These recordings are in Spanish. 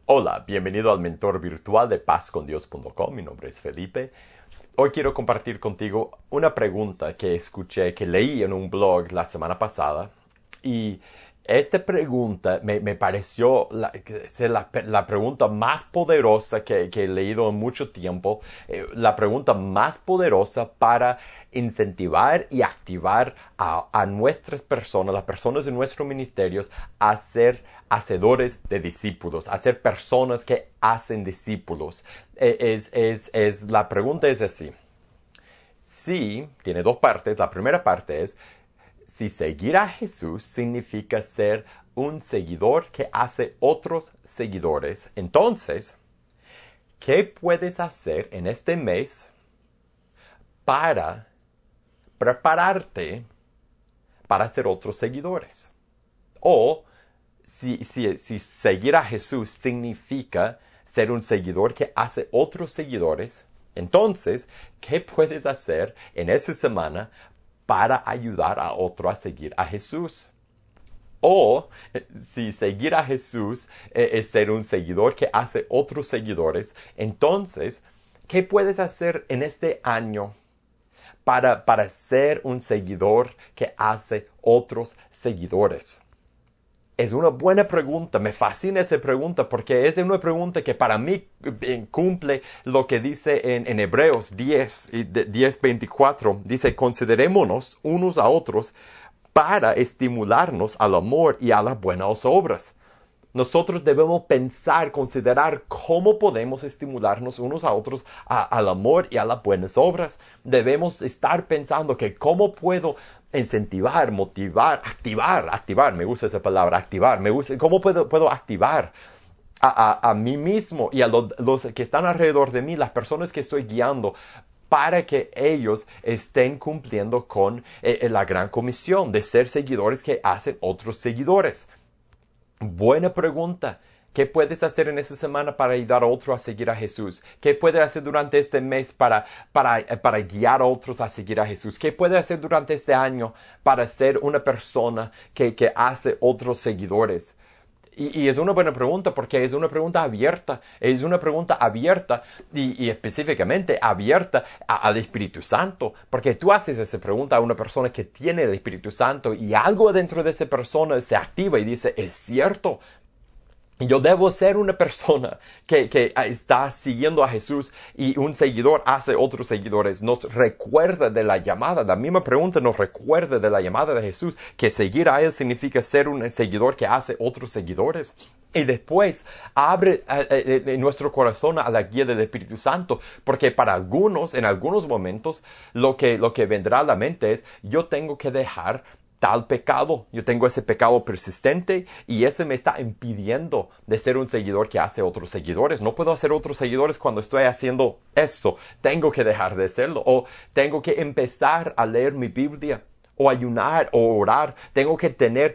Hola, bienvenido al mentor virtual de pazcondios.com. Mi nombre es Felipe. Hoy quiero compartir contigo una pregunta que escuché, que leí en un blog la semana pasada. Y esta pregunta me pareció la pregunta más poderosa que he leído en mucho tiempo. La pregunta más poderosa para incentivar y activar a nuestras personas, las personas de nuestros ministerios, a ser hacedores de discípulos, a ser personas que hacen discípulos. La pregunta es así. Sí, tiene dos partes. La primera parte es, si seguir a Jesús significa ser un seguidor que hace otros seguidores, entonces, ¿qué puedes hacer en este mes para prepararte para ser otros seguidores? O si seguir a Jesús significa ser un seguidor que hace otros seguidores, entonces, ¿qué puedes hacer en esa semana para ayudar a otro a seguir a Jesús? O si seguir a Jesús es ser un seguidor que hace otros seguidores, entonces, ¿qué puedes hacer en este año para ser un seguidor que hace otros seguidores? Es una buena pregunta, me fascina esa pregunta porque es una pregunta que para mí cumple lo que dice en Hebreos 10:24. Dice, considerémonos unos a otros para estimularnos al amor y a las buenas obras. Nosotros debemos pensar, considerar cómo podemos estimularnos unos a otros al amor y a las buenas obras. Debemos estar pensando que cómo puedo incentivar, motivar, activar, me gusta esa palabra, activar, cómo puedo activar a mí mismo y a los que están alrededor de mí, las personas que estoy guiando, para que ellos estén cumpliendo con la gran comisión de ser seguidores que hacen otros seguidores. Buena pregunta. ¿Qué puedes hacer en esta semana para ayudar a otro a seguir a Jesús? ¿Qué puedes hacer durante este mes para guiar a otros a seguir a Jesús? ¿Qué puedes hacer durante este año para ser una persona que hace otros seguidores? Y es una buena pregunta porque es una pregunta abierta. Es una pregunta abierta y específicamente abierta al Espíritu Santo. Porque tú haces esa pregunta a una persona que tiene el Espíritu Santo y algo dentro de esa persona se activa y dice, es cierto. Yo debo ser una persona que está siguiendo a Jesús y un seguidor hace otros seguidores. Nos recuerda de la llamada. La misma pregunta nos recuerda de la llamada de Jesús, que seguir a Él significa ser un seguidor que hace otros seguidores. Y después abre nuestro corazón a la guía del Espíritu Santo, porque para algunos, en algunos momentos, lo que vendrá a la mente es, yo tengo que dejar tal pecado, yo tengo ese pecado persistente y ese me está impidiendo de ser un seguidor que hace otros seguidores. No puedo hacer otros seguidores cuando estoy haciendo eso. Tengo que dejar de hacerlo o tengo que empezar a leer mi Biblia o ayunar o orar. Tengo que tener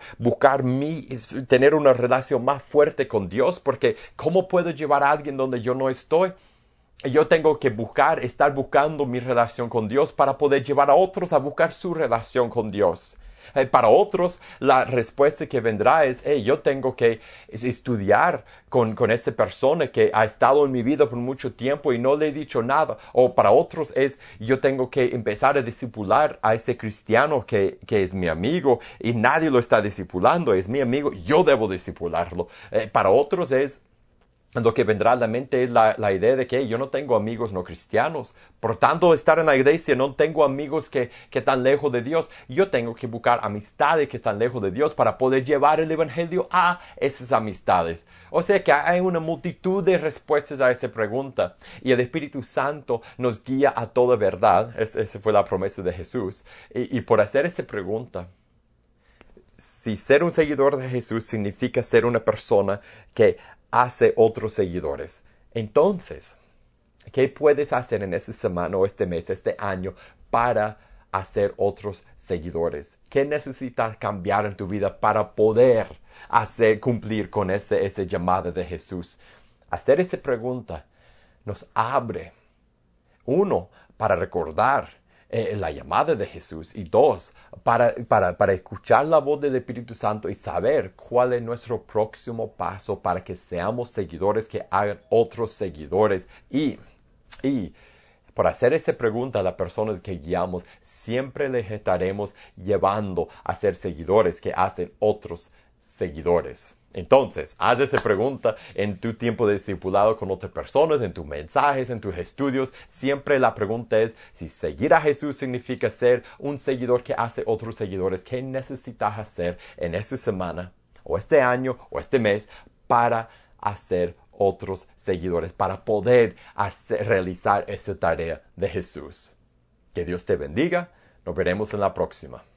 una relación más fuerte con Dios, porque ¿cómo puedo llevar a alguien donde yo no estoy? Yo tengo que estar buscando mi relación con Dios para poder llevar a otros a buscar su relación con Dios. Para otros, la respuesta que vendrá es, yo tengo que estudiar con esa persona que ha estado en mi vida por mucho tiempo y no le he dicho nada. O para otros es, yo tengo que empezar a discipular a ese cristiano que es mi amigo y nadie lo está discipulando, es mi amigo, yo debo discipularlo. Para otros es, lo que vendrá a la mente es la idea de que yo no tengo amigos no cristianos. Por tanto, estar en la iglesia no tengo amigos que están lejos de Dios. Yo tengo que buscar amistades que están lejos de Dios para poder llevar el evangelio a esas amistades. O sea que hay una multitud de respuestas a esa pregunta. Y el Espíritu Santo nos guía a toda verdad. Esa fue la promesa de Jesús. Y por hacer esa pregunta, si ser un seguidor de Jesús significa ser una persona que hace otros seguidores, entonces, ¿qué puedes hacer en esta semana o este mes, este año, para hacer otros seguidores? ¿Qué necesitas cambiar en tu vida para poder cumplir con ese llamado de Jesús? Hacer esa pregunta nos abre, uno, para recordar la llamada de Jesús. Y dos, para escuchar la voz del Espíritu Santo y saber cuál es nuestro próximo paso para que seamos seguidores que hagan otros seguidores. Y por hacer esa pregunta a las personas que guiamos, siempre les estaremos llevando a ser seguidores que hacen otros seguidores. Entonces, haz esa pregunta en tu tiempo de discipulado con otras personas, en tus mensajes, en tus estudios. Siempre la pregunta es, si seguir a Jesús significa ser un seguidor que hace otros seguidores, ¿qué necesitas hacer en esta semana, o este año, o este mes, para hacer otros seguidores, para poder realizar esa tarea de Jesús? Que Dios te bendiga. Nos veremos en la próxima.